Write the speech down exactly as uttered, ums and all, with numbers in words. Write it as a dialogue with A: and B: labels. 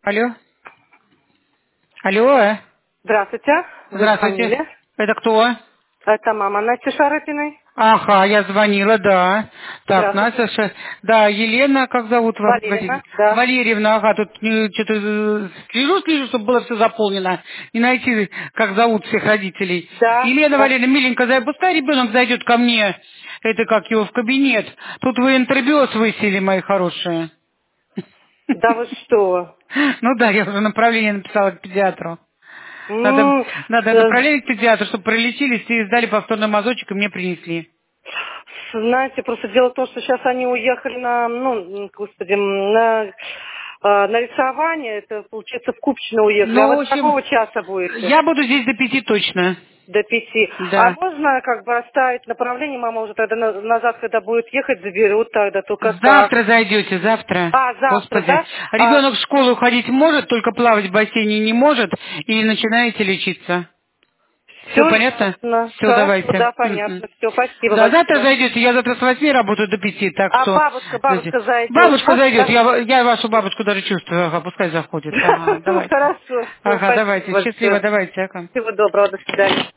A: Алло. Алло.
B: Здравствуйте. Вы
A: Здравствуйте.
B: звонили?
A: Это кто?
B: Это мама Насти Шарапиной.
A: Ага, я звонила, да. Так,
B: Здравствуйте.
A: Настя, Ша- да, Елена, как зовут вас?
B: Валерьевна,
A: Валерий-
B: да.
A: Валерьевна, ага, тут что-то слежу, слежу, чтобы было все заполнено. Не найти, как зовут всех родителей.
B: Да,
A: Елена
B: да.
A: Валерьевна, миленькая, зай- пускай ребенок зайдет ко мне, это как его, в кабинет. Тут вы интервью высели, мои хорошие.
B: Да вы что?
A: Ну да, я уже направление написала к педиатру. Надо,
B: М,
A: надо
B: с-
A: направление к педиатру, чтобы пролечились и сдали повторный мазочек и мне принесли.
B: Знаете, просто дело в том, что сейчас они уехали на, ну, господи, на, э, на рисование. Это, получается, в Купчино уехали. А
A: Ну,
B: вы
A: в
B: до
A: общем,
B: какого часа будете?
A: я буду здесь до пяти точно.
B: До пяти. А
A: Да.
B: можно как бы оставить направление? Мама уже тогда на- назад, когда будет ехать, заберут тогда. Только как?
A: Завтра зайдете, завтра.
B: А, завтра,
A: Господи.
B: да? А,
A: Ребенок в школу ходить может, только плавать в бассейне не может, и начинаете лечиться. Все
B: все
A: понятно?
B: ясно.
A: Все,
B: Хорошо,
A: давайте.
B: да,
A: Мгм.
B: понятно. Все, спасибо
A: Да, завтра
B: большое.
A: зайдете. Я завтра с восьми работаю до пяти, так
B: А
A: что...
B: бабушка,
A: знаете,
B: бабушка зайдет,
A: бабушка
B: может,
A: зайдет.
B: да?
A: Я, я вашу бабушку даже чувствую. Ага, пускай заходит. Ага,
B: Ну,
A: давайте.
B: хорошо, все,
A: Ага,
B: спасибо
A: давайте. Счастливо,
B: большое.
A: давайте. Ага.
B: Всего доброго, до свидания.